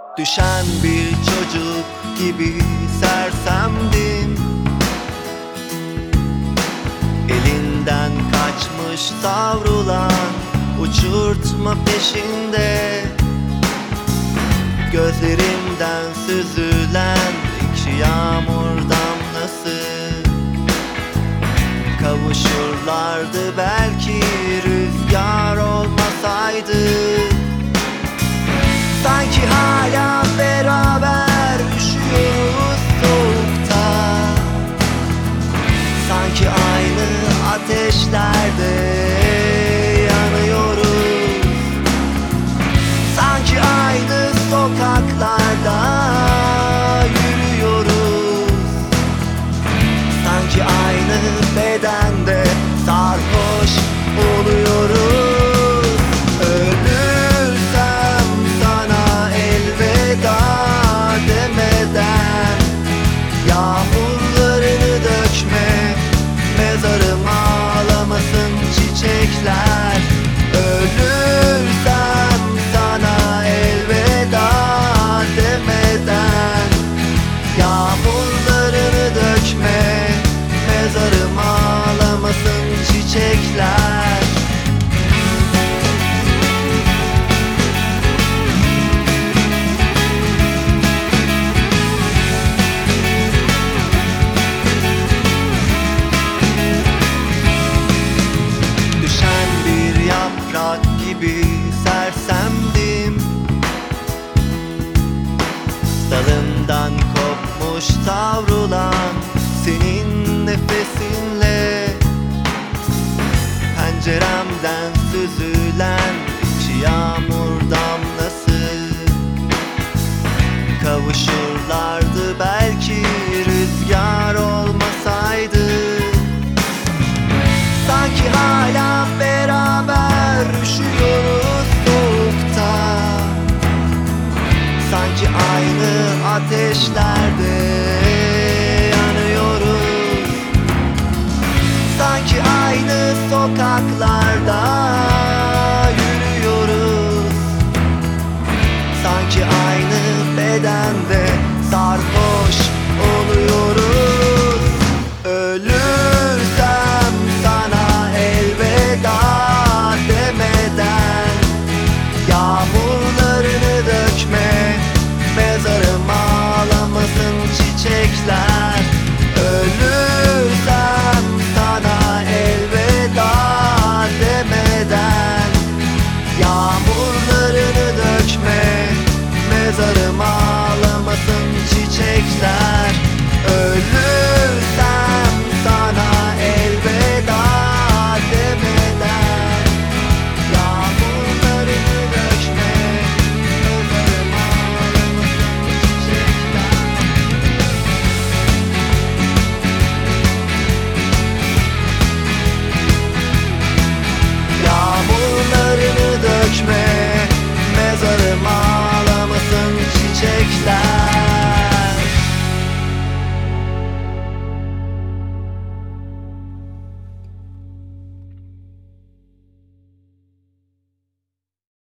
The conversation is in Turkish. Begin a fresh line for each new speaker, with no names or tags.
Düşen bir çocuk gibi sersemdim. Elinden kaçmış savrulan uçurtma peşinde. Gözlerimden süzülen iki yağmur damlası. Kavuşurlardı belki rüzgar olmasaydı. Sanki hala beraber üşüyoruz soğukta. Sanki aynı ateşlerde yanıyoruz. Sanki aynı sokaklarda yürüyoruz. Sanki aynı bedende sarhoş oluyoruz. Yağmurlarını dökme, mezarım ağlamasın çiçekler. Ölürsem sana elveda demeden. Yağmurlarını dökme, mezarım ağlamasın çiçekler. Gibi sersemdim. Dalımdan kopmuş savrulan senin nefesinle. Penceremden süzülen iki yağmur damlası. Kavuşurlardı belki rüzgar olmasaydı. Sanki hala beraber üşüyoruz soğukta. Sanki aynı ateşlerde yanıyoruz. Sanki aynı sokaklar